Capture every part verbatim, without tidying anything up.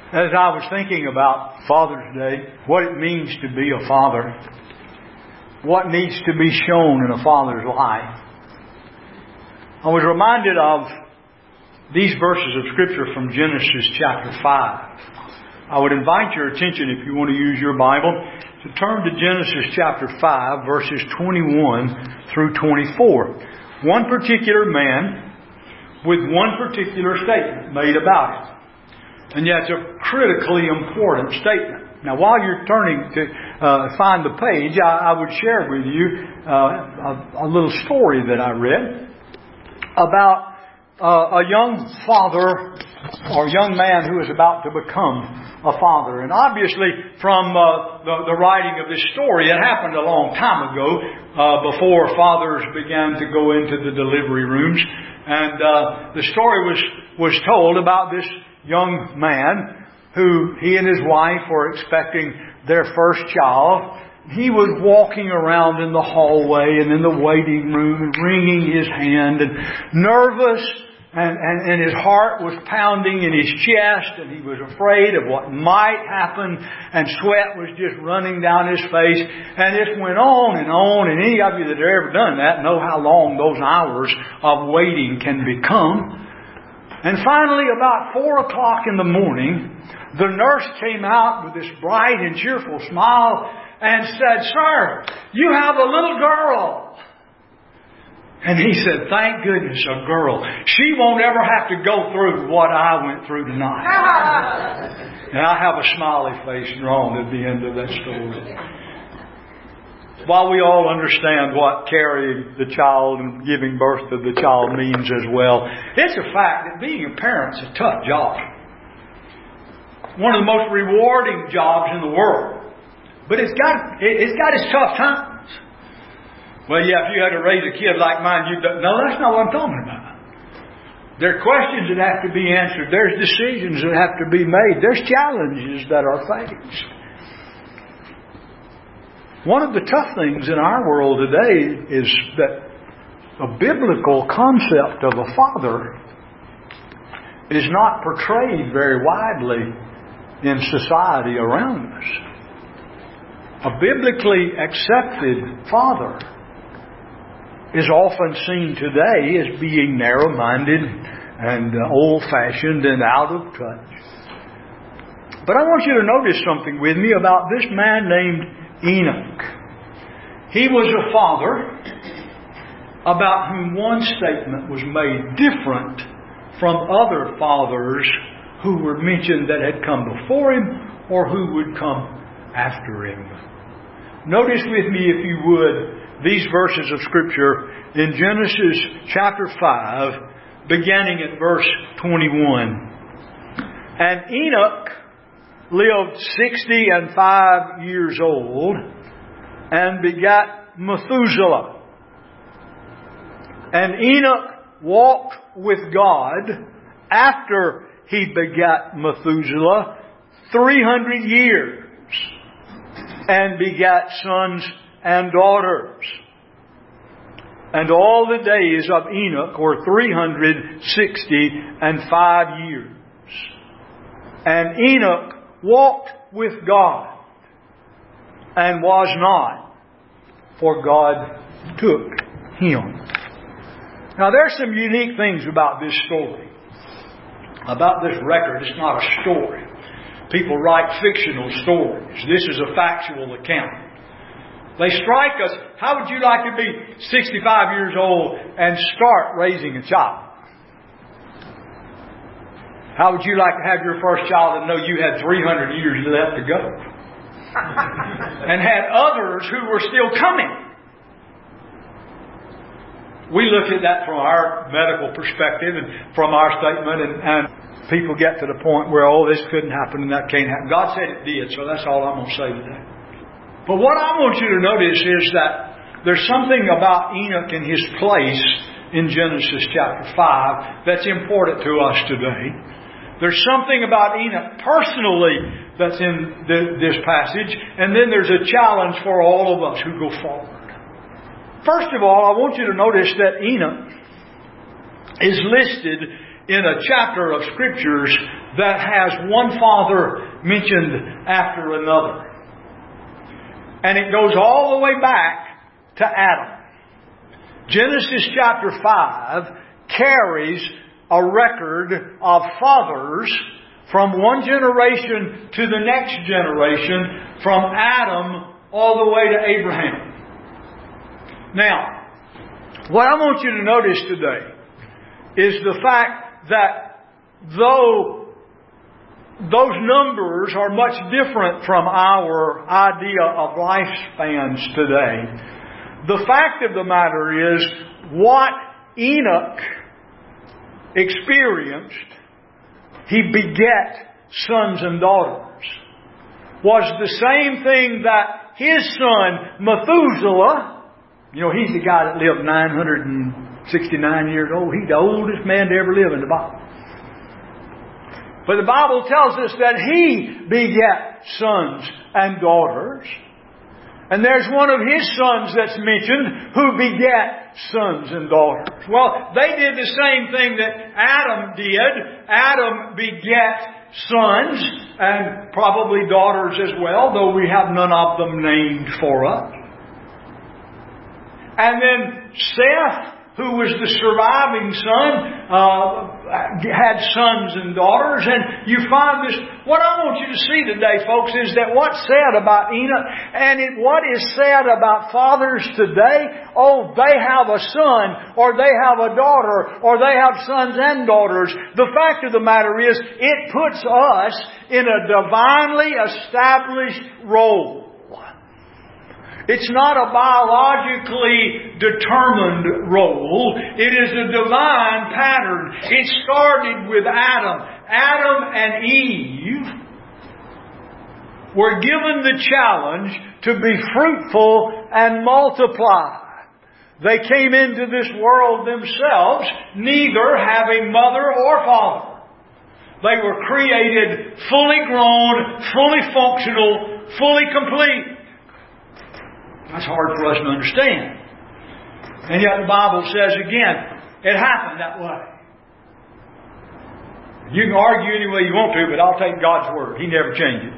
As I was thinking about Father's Day, what it means to be a father, what needs to be shown in a father's life, I was reminded of these verses of Scripture from Genesis chapter five. I would invite your attention, if you want to use your Bible, to turn to Genesis chapter five, verses twenty-one through twenty-four. One particular man with one particular statement made about it. And yet it's a critically important statement. Now, while you're turning to uh, find the page, I, I would share with you uh, a, a little story that I read about uh, a young father or young man who is about to become a father. And obviously, from uh, the, the writing of this story, it happened a long time ago, uh, before fathers began to go into the delivery rooms. And uh, the story was, was told about this young man who he and his wife were expecting their first child. He was walking around in the hallway and in the waiting room and wringing his hand and nervous, and, and, and his heart was pounding in his chest, and he was afraid of what might happen, and sweat was just running down his face. And this went on and on, and any of you that have ever done that know how long those hours of waiting can become. And finally, about four o'clock in the morning, the nurse came out with this bright and cheerful smile and said, "Sir, you have a little girl." And he said, "Thank goodness, a girl. She won't ever have to go through what I went through tonight." And I have a smiley face drawn at the end of that story. While we all understand what carrying the child and giving birth to the child means as well, it's a fact that being a parent is a tough job. One of the most rewarding jobs in the world. But it's got it's got its tough times. Well, yeah, if you had to raise a kid like mine, you'd... No, that's not what I'm talking about. There are questions that have to be answered. There's decisions that have to be made. There's challenges that are faced. One of the tough things in our world today is that a biblical concept of a father is not portrayed very widely in society around us. A biblically accepted father is often seen today as being narrow-minded and old-fashioned and out of touch. But I want you to notice something with me about this man named Enoch. He was a father about whom one statement was made different from other fathers who were mentioned that had come before him or who would come after him. Notice with me, if you would, these verses of Scripture in Genesis chapter five, beginning at verse twenty-one. And Enoch lived sixty and five years old, and begat Methuselah. And Enoch walked with God after he begat Methuselah three hundred years, and begat sons and daughters. And all the days of Enoch were three hundred sixty and five years. And Enoch walked with God, and was not, for God took him. Now, there's some unique things about this story, about this record. It's not a story. People write fictional stories. This is a factual account. They strike us. How would you like to be sixty-five years old and start raising a child? How would you like to have your first child and know you had three hundred years left to go? And had others who were still coming. We look at that from our medical perspective and from our statement, and, and people get to the point where, oh, this couldn't happen and that can't happen. God said it did, so that's all I'm going to say today. But what I want you to notice is that there's something about Enoch and his place in Genesis chapter five that's important to us today. There's something about Enoch personally that's in this passage, and then there's a challenge for all of us who go forward. First of all, I want you to notice that Enoch is listed in a chapter of Scriptures that has one father mentioned after another. And it goes all the way back to Adam. Genesis chapter five carries a record of fathers from one generation to the next generation, from Adam all the way to Abraham. Now, what I want you to notice today is the fact that though those numbers are much different from our idea of lifespans today, the fact of the matter is what Enoch experienced, he begat sons and daughters, was the same thing that his son Methuselah, you know, he's the guy that lived nine hundred sixty-nine years old. He's the oldest man to ever live in the Bible. But the Bible tells us that he begat sons and daughters. And there's one of his sons that's mentioned who begat sons and daughters. Well, they did the same thing that Adam did. Adam begat sons and probably daughters as well, though we have none of them named for us. And then Seth, who was the surviving son, uh, had sons and daughters. And you find this. What I want you to see today, folks, is that what's said about Enoch and it, what is said about fathers today, oh, they have a son, or they have a daughter, or they have sons and daughters. The fact of the matter is, it puts us in a divinely established role. It's not a biologically determined role. It is a divine pattern. It started with Adam. Adam and Eve were given the challenge to be fruitful and multiply. They came into this world themselves, neither having mother or father. They were created fully grown, fully functional, fully complete. That's hard for us to understand. And yet the Bible says again, it happened that way. You can argue any way you want to, but I'll take God's word. He never changes.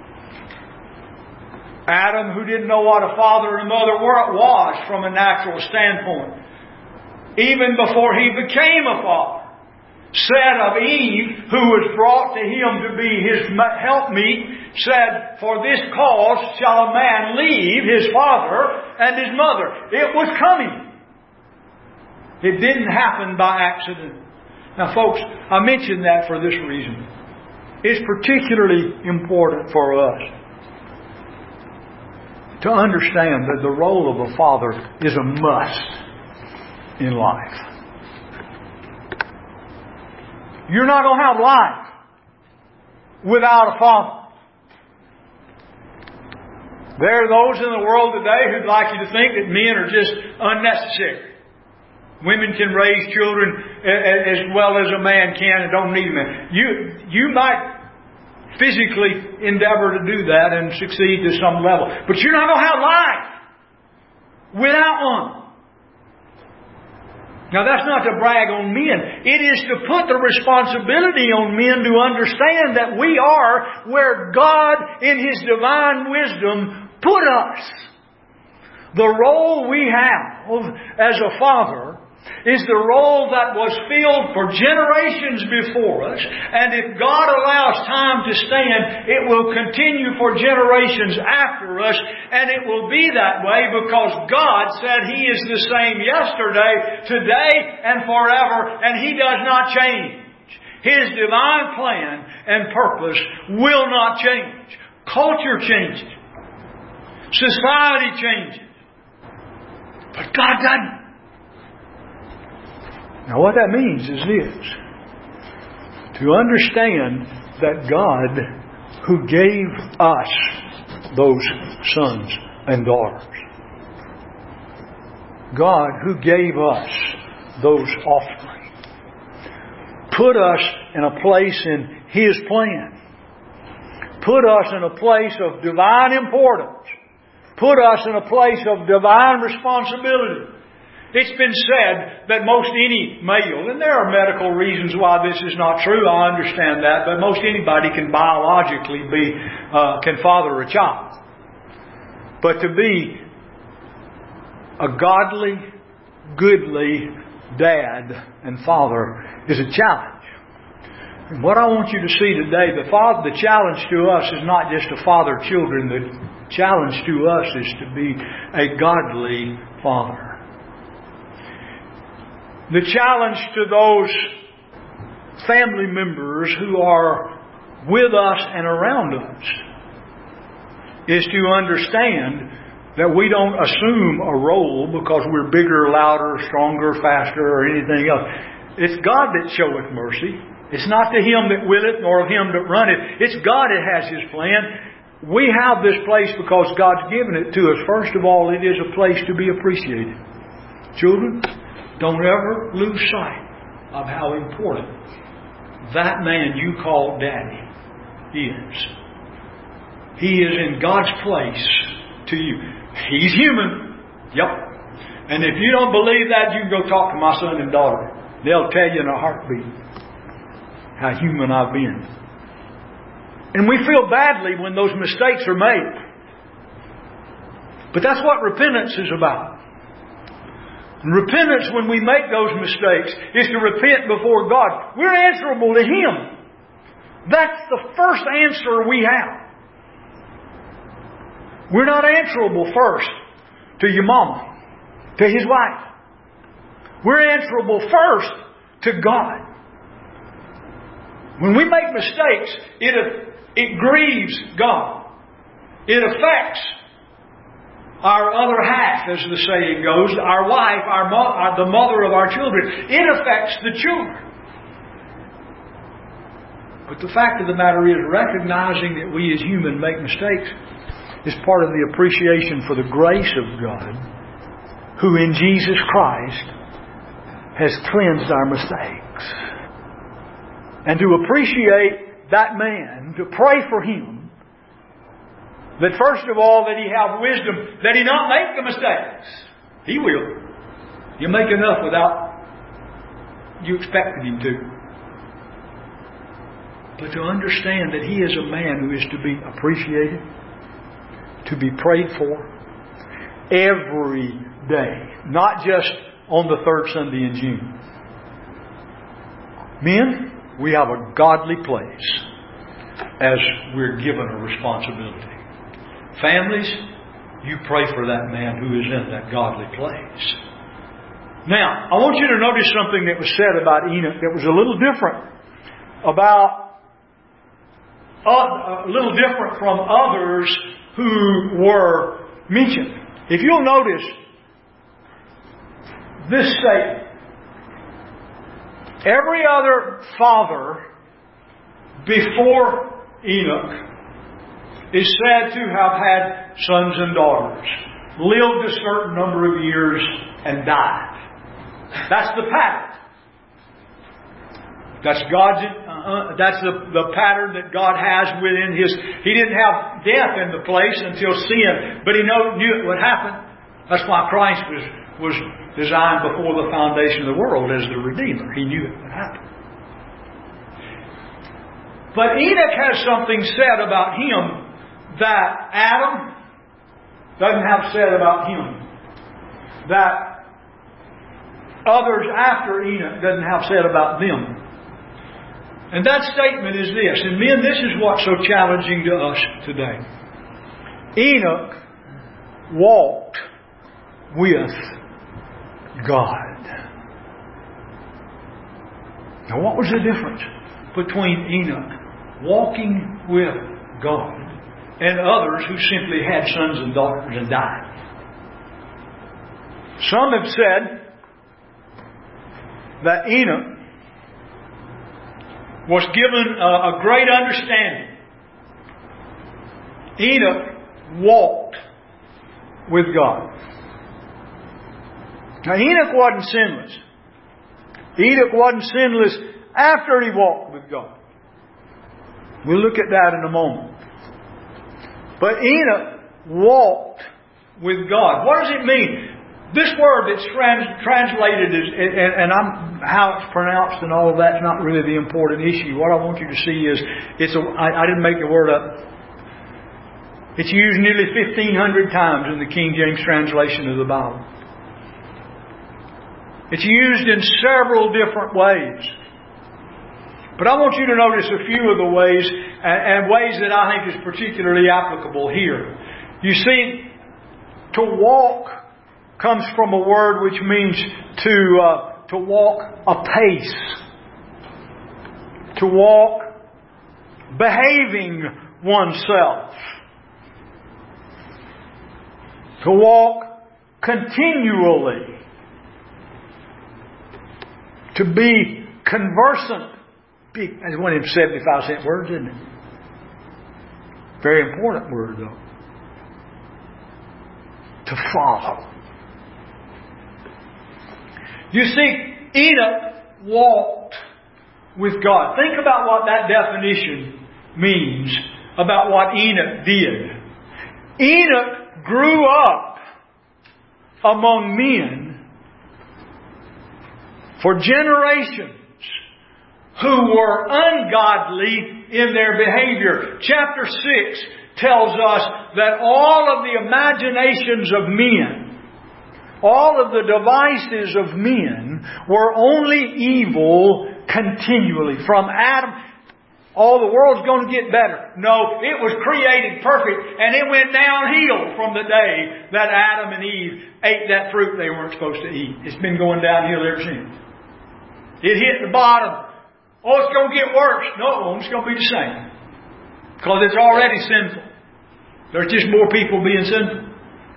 Adam, who didn't know what a father and mother was from a natural standpoint, even before he became a father, said of Eve, who was brought to him to be his helpmeet, said, "For this cause shall a man leave his father and his mother." It was coming. It didn't happen by accident. Now, folks, I mention that for this reason. It's particularly important for us to understand that the role of a father is a must in life. You're not going to have life without a father. There are those in the world today who'd like you to think that men are just unnecessary. Women can raise children as well as a man can and don't need a man. You, you might physically endeavor to do that and succeed to some level. But you're not going to have life without one. Now, that's not to brag on men. It is to put the responsibility on men to understand that we are where God, in His divine wisdom, put us. The role we have as a father is the role that was filled for generations before us. And if God allows time to stand, it will continue for generations after us. And it will be that way because God said He is the same yesterday, today, and forever. And He does not change. His divine plan and purpose will not change. Culture changes. Society changes. But God doesn't. Now what that means is this. To understand that God, who gave us those sons and daughters, God who gave us those offspring, put us in a place in His plan, put us in a place of divine importance, put us in a place of divine responsibility. It's been said that most any male, and there are medical reasons why this is not true, I understand that, but most anybody can biologically be, uh, can father a child. But to be a godly, goodly dad and father is a challenge. And what I want you to see today, the father, the challenge to us is not just to father children. The challenge to us is to be a godly father. The challenge to those family members who are with us and around us is to understand that we don't assume a role because we're bigger, louder, stronger, faster, or anything else. It's God that showeth mercy. It's not to him that willeth, nor of him that runneth. It's God that has His plan. We have this place because God's given it to us. First of all, it is a place to be appreciated. Children, don't ever lose sight of how important that man you call Daddy is. He is in God's place to you. He's human. Yep. And if you don't believe that, you can go talk to my son and daughter. They'll tell you in a heartbeat how human I've been. And we feel badly when those mistakes are made. But that's what repentance is about. And repentance, when we make those mistakes, is to repent before God. We're answerable to Him. That's the first answer we have. We're not answerable first to your mama, to his wife. We're answerable first to God. When we make mistakes, it, it grieves God. It affects our other half, as the saying goes, our wife, our, mo- our the mother of our children. It affects the children. But the fact of the matter is, recognizing that we as humans make mistakes is part of the appreciation for the grace of God, who in Jesus Christ has cleansed our mistakes. And to appreciate that man, to pray for him, that first of all, that he have wisdom, that he not make the mistakes. He will. He'll make enough without you expecting him to. But to understand that he is a man who is to be appreciated, to be prayed for every day, not just on the third Sunday in June. Men, we have a godly place as we're given a responsibility. Families, you pray for that man who is in that godly place. Now, I want you to notice something that was said about Enoch that was a little different about uh, a little different from others who were mentioned. If you'll notice this statement, every other father before Enoch is said to have had sons and daughters, lived a certain number of years, and died. That's the pattern. That's God's. Uh, that's the, the pattern that God has within His. He didn't have death in the place until sin, but He know, knew it would happen. That's why Christ was was designed before the foundation of the world as the Redeemer. He knew it would happen. But Enoch has something said about him that Adam doesn't have said about him. That others after Enoch doesn't have said about them. And that statement is this. And men, this is what's so challenging to us today. Enoch walked with God. Now, what was the difference between Enoch walking with God and others who simply had sons and daughters and died? Some have said that Enoch was given a, a great understanding. Enoch walked with God. Now, Enoch wasn't sinless. Enoch wasn't sinless after he walked with God. We'll look at that in a moment. But Enoch walked with God. What does it mean? This word that's trans- translated as, and, and I'm, how it's pronounced and all of that's not really the important issue. What I want you to see is, it's a, I, I didn't make the word up. It's used nearly fifteen hundred times in the King James translation of the Bible. It's used in several different ways. But I want you to notice a few of the ways, and, and ways that I think is particularly applicable here. You see, to walk comes from a word which means to uh, to walk apace. To walk behaving oneself. To walk continually. To be conversant. That's one of them seventy-five cent words, isn't it? Very important word, though. To follow. You see, Enoch walked with God. Think about what that definition means about what Enoch did. Enoch grew up among men for generations who were ungodly in their behavior. Chapter six tells us that all of the imaginations of men, all of the devices of men were only evil continually. From Adam, oh, the world's going to get better. No, it was created perfect, and it went downhill from the day that Adam and Eve ate that fruit they weren't supposed to eat. It's been going downhill ever since. It hit the bottom. Oh, it's going to get worse. No, it won't. It's going to be the same. Because it's already sinful. There's just more people being sinful.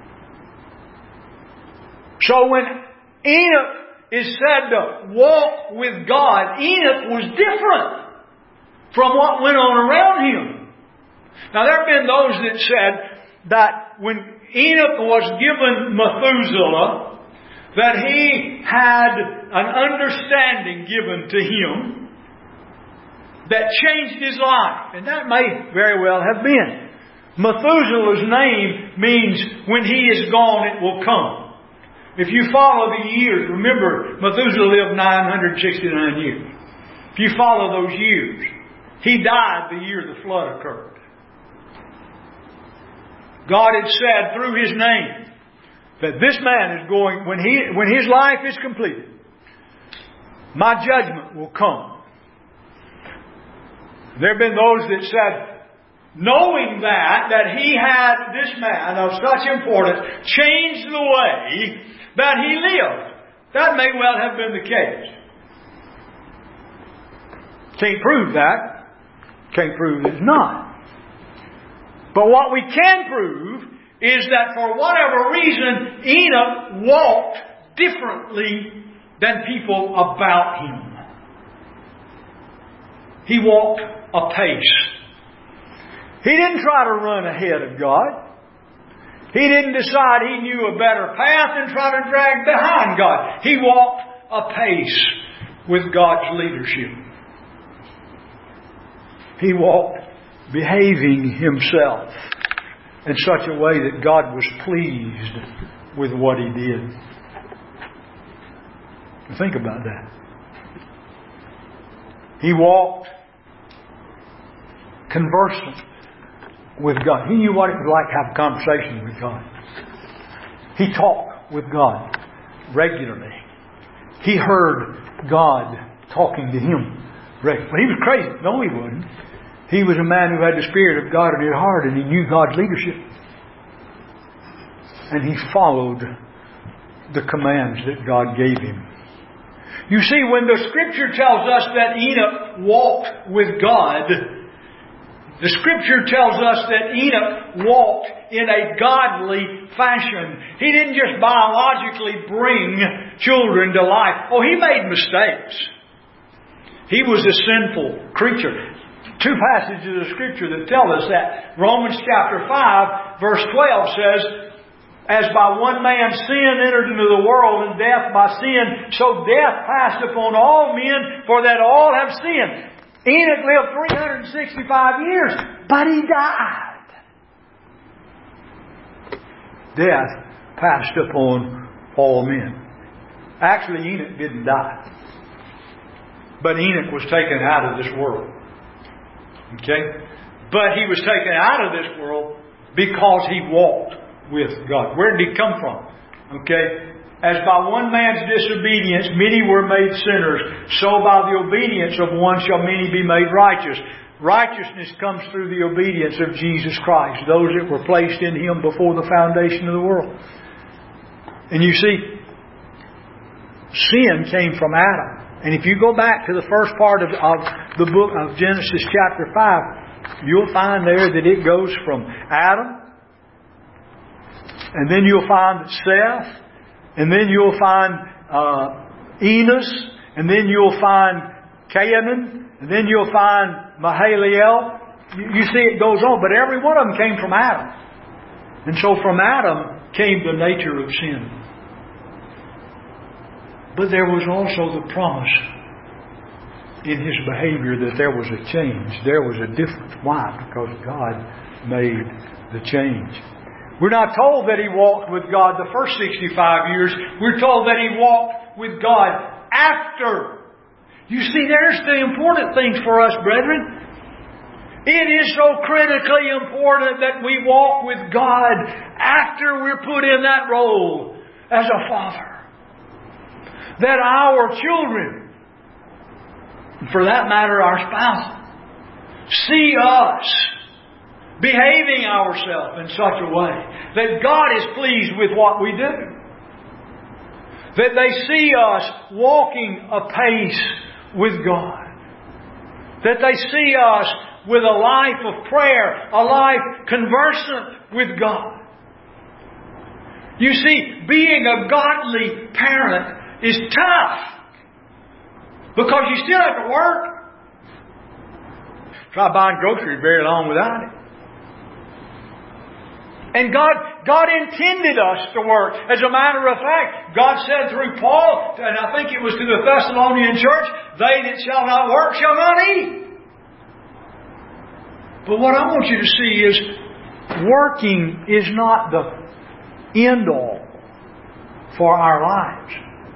So when Enoch is said to walk with God, Enoch was different from what went on around him. Now there have been those that said that when Enoch was given Methuselah, that he had an understanding given to him that changed his life. And that may very well have been. Methuselah's name means when he is gone, it will come. If you follow the years, remember, Methuselah lived nine hundred sixty-nine years. If you follow those years, he died the year the flood occurred. God had said through his name that this man is going, when he when his life is completed, my judgment will come. There have been those that said, knowing that, that he had, this man of such importance, changed the way that he lived. That may well have been the case. Can't prove that. Can't prove it's not. But what we can prove is that for whatever reason, Enoch walked differently than people about him. He walked apace. He didn't try to run ahead of God. He didn't decide he knew a better path and try to drag behind God. He walked apace with God's leadership. He walked behaving himself in such a way that God was pleased with what he did. Think about that. He walked conversant with God. He knew what it was like to have a conversation with God. He talked with God regularly. He heard God talking to him regularly. But he was crazy. No, he wasn't. He was a man who had the Spirit of God in his heart, and he knew God's leadership. And he followed the commands that God gave him. You see, when the Scripture tells us that Enoch walked with God, the Scripture tells us that Enoch walked in a godly fashion. He didn't just biologically bring children to life. Oh, he made mistakes. He was a sinful creature. Two passages of Scripture that tell us that. Romans chapter five, verse twelve says, as by one man sin entered into the world, and death by sin, so death passed upon all men, for that all have sinned. Enoch lived three hundred sixty-five years, but he died. Death passed upon all men. Actually, Enoch didn't die. But Enoch was taken out of this world. Okay? But he was taken out of this world because he walked with God. Where did he come from? Okay? As by one man's disobedience many were made sinners, so by the obedience of one shall many be made righteous. Righteousness comes through the obedience of Jesus Christ, those that were placed in Him before the foundation of the world. And you see, sin came from Adam. And if you go back to the first part of, of the book of Genesis chapter five, you'll find there that it goes from Adam, and then you'll find Seth, and then you'll find uh, Enos, and then you'll find Cainan, and then you'll find Mahalalel. You, you see it goes on, but every one of them came from Adam. And so from Adam came the nature of sin. But there was also the promise in his behavior that there was a change. There was a difference. Why? Because God made the change. We're not told that he walked with God the first sixty-five years. We're told that he walked with God after. You see, there's the important things for us, brethren. It is so critically important that we walk with God after we're put in that role as a father. That our children, for that matter our spouse, see us behaving ourselves in such a way that God is pleased with what we do. That they see us walking apace with God. That they see us with a life of prayer, a life conversant with God. You see, being a godly parent is tough because you still have to work. Try buying groceries very long without it. And God, God intended us to work. As a matter of fact, God said through Paul, and I think it was to the Thessalonian church, they that shall not work shall not eat. But what I want you to see is working is not the end all for our lives.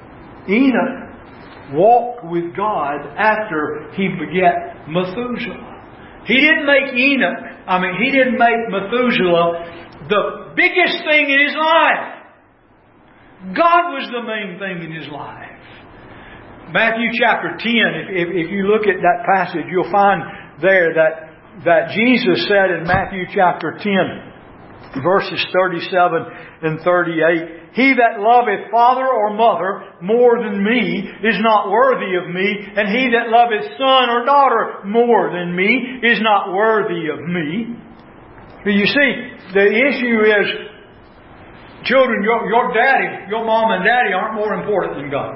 Enoch walked with God after he begat Methuselah. He didn't make Enoch, I mean, he didn't make Methuselah the biggest thing in his life. God was the main thing in his life. Matthew chapter ten, if, if, if you look at that passage, you'll find there that, that Jesus said in Matthew chapter ten, verses thirty-seven and thirty-eight, he that loveth father or mother more than me is not worthy of me, and he that loveth son or daughter more than me is not worthy of me. You see, the issue is, children, your, your daddy, your mom and daddy aren't more important than God.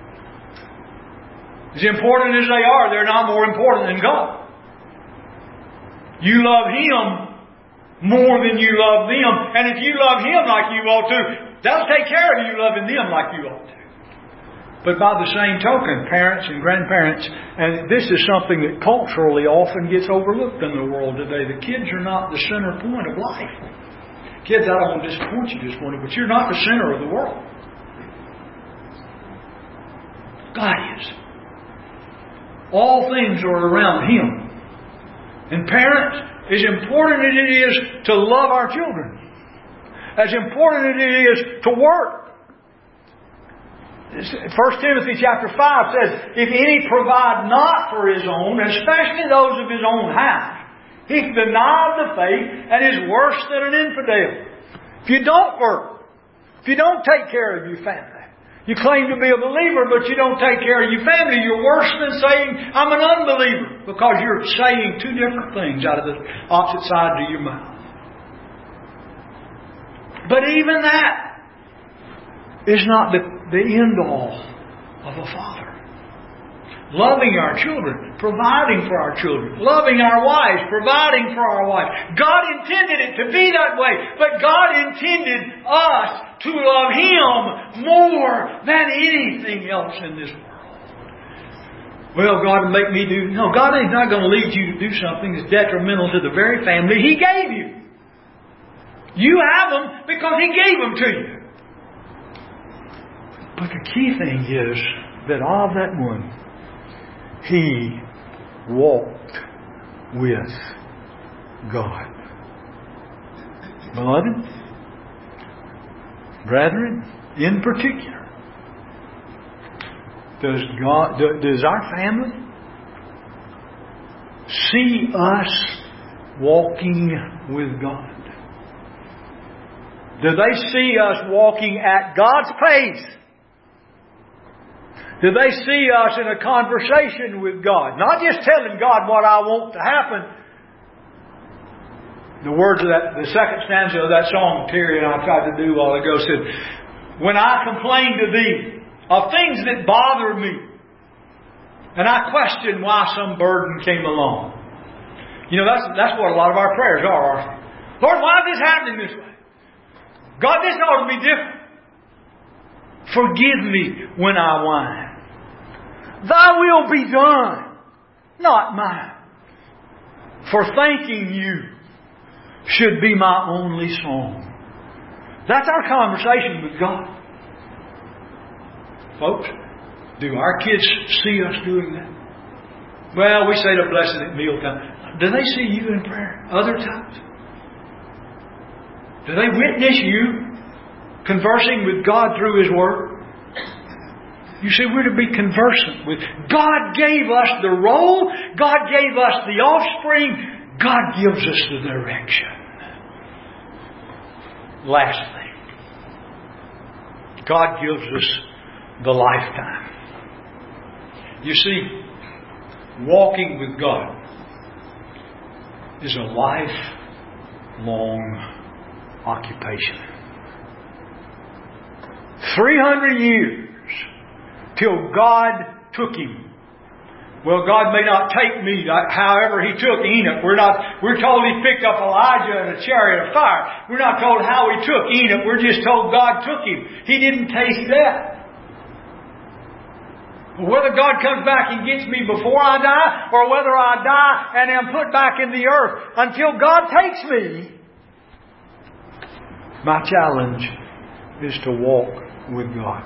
As important as they are, they're not more important than God. You love Him more than you love them. And if you love Him like you ought to, that'll take care of you loving them like you ought to. But by the same token, parents and grandparents, and this is something that culturally often gets overlooked in the world today. The kids are not the center point of life. Kids, I don't want to disappoint you this morning, but you're not the center of the world. God is. All things are around Him. And parents, as important as it is to love our children, as important as it is to work. First Timothy chapter five says, if any provide not for his own, especially those of his own house, he's denied the faith and is worse than an infidel. If you don't work, if you don't take care of your family, you claim to be a believer, but you don't take care of your family, you're worse than saying, I'm an unbeliever, because you're saying two different things out of the opposite sides of your mouth. But even that is not the, the end all of a father. Loving our children, providing for our children, loving our wives, providing for our wives. God intended it to be that way, but God intended us to love Him more than anything else in this world. Well, God will make me do... No, God is not going to lead you to do something that's detrimental to the very family He gave you. You have them because He gave them to you. But the key thing is that of that one, he walked with God. Beloved, brethren, in particular, does God, does our family see us walking with God? Do they see us walking at God's pace? Do they see us in a conversation with God? Not just telling God what I want to happen. The words of that, the second stanza of that song Terry and I tried to do a while ago said, when I complain to Thee of things that bother me, and I question why some burden came along. You know, that's that's what a lot of our prayers are. Lord, why is this happening this way? God, this ought to be different. Forgive me when I whine. Thy will be done, not mine. For thanking You should be my only song. That's our conversation with God. Folks, do our kids see us doing that? Well, we say the blessing at mealtime. Do they see you in prayer other times? Do they witness you conversing with God through His Word? You see, we're to be conversant with. God gave us the role. God gave us the offspring. God gives us the direction. Lastly, God gives us the lifetime. You see, walking with God is a lifelong occupation. three hundred years till God took him. Well, God may not take me, however He took Enoch. We're not, we're told He picked up Elijah in a chariot of fire. We're not told how He took Enoch. We're just told God took him. He didn't taste death. Whether God comes back and gets me before I die, or whether I die and am put back in the earth, until God takes me, my challenge is to walk with God.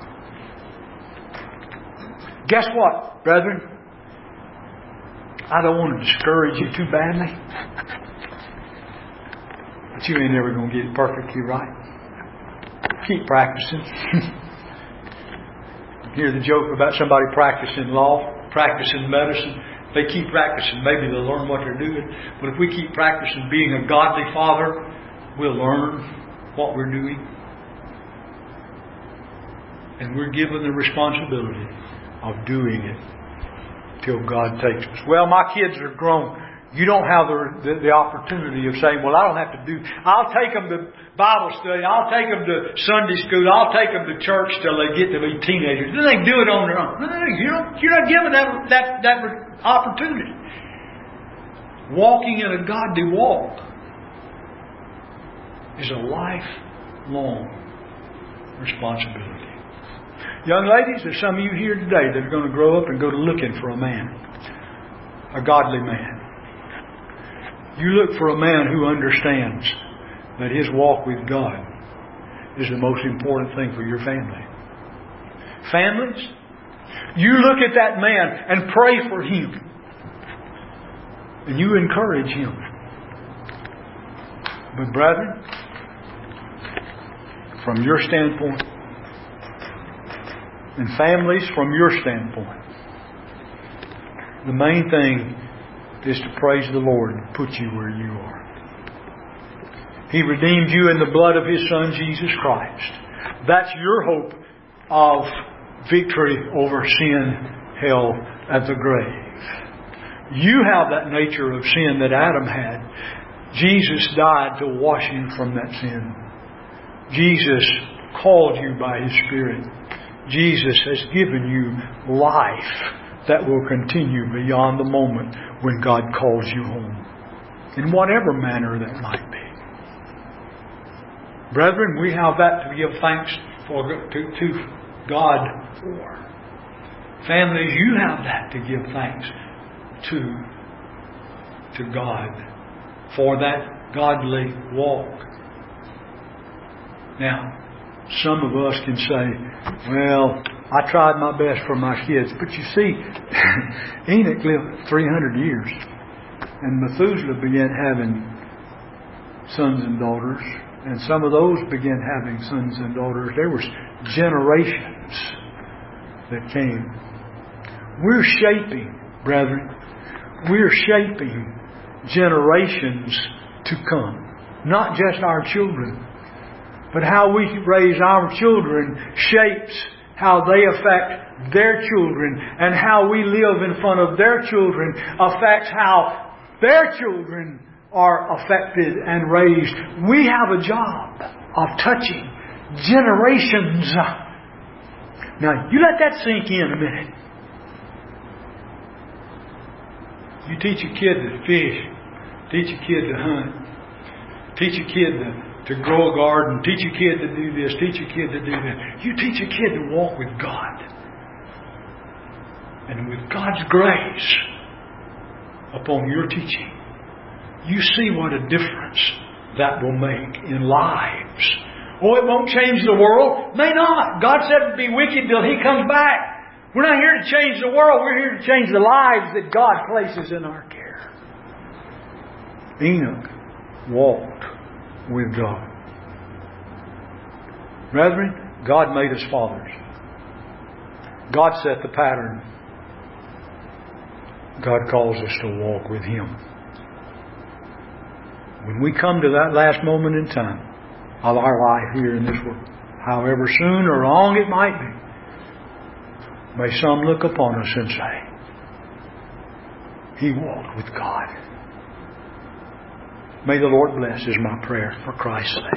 Guess what, brethren? I don't want to discourage you too badly, but you ain't never going to get it perfectly right. Keep practicing. Hear the joke about somebody practicing law, practicing medicine. If they keep practicing, maybe they'll learn what they're doing. But if we keep practicing being a godly father, we'll learn what we're doing. And we're given the responsibility of doing it till God takes us. Well, my kids are grown. You don't have the, the, the opportunity of saying, well, I don't have to do... I'll take them to Bible study. I'll take them to Sunday school. I'll take them to church till they get to be teenagers. Then they do it on their own. No, no, you don't, you're not given that, that, that opportunity. Walking in a godly walk is a lifelong responsibility. Young ladies, there's some of you here today that are going to grow up and go to looking for a man. A godly man. You look for a man who understands that his walk with God is the most important thing for your family. Families, you look at that man and pray for him. And you encourage him. But brethren, from your standpoint, and families from your standpoint, the main thing is to praise the Lord and put you where you are. He redeemed you in the blood of His Son, Jesus Christ. That's your hope of victory over sin, hell, and the grave. You have that nature of sin that Adam had. Jesus died to wash you from that sin. Jesus called you by His Spirit. Jesus has given you life that will continue beyond the moment when God calls you home, in whatever manner that might be. Brethren, we have that to give thanks for to, to God for. Families, you have that to give thanks to, to God for that godly walk. Now, some of us can say, well, I tried my best for my kids. But you see, Enoch lived three hundred years. And Methuselah began having sons and daughters. And some of those began having sons and daughters. There was generations that came. We're shaping, brethren, we're shaping generations to come. Not just our children, but how we raise our children shapes how they affect their children, and how we live in front of their children affects how their children are affected and raised. We have a job of touching generations. Now, you let that sink in a minute. You teach a kid to fish, teach a kid to hunt, teach a kid to to grow a garden, teach a kid to do this, teach a kid to do that. You teach a kid to walk with God. And with God's grace upon your teaching, you see what a difference that will make in lives. Oh, it won't change the world. May not. God said it would be wicked till He comes back. We're not here to change the world. We're here to change the lives that God places in our care. Enoch walked with God. Brethren, God made us fathers. God set the pattern. God calls us to walk with Him. When we come to that last moment in time of our life here in this world, however soon or long it might be, may some look upon us and say, he walked with God. May the Lord bless is my prayer for Christ's sake.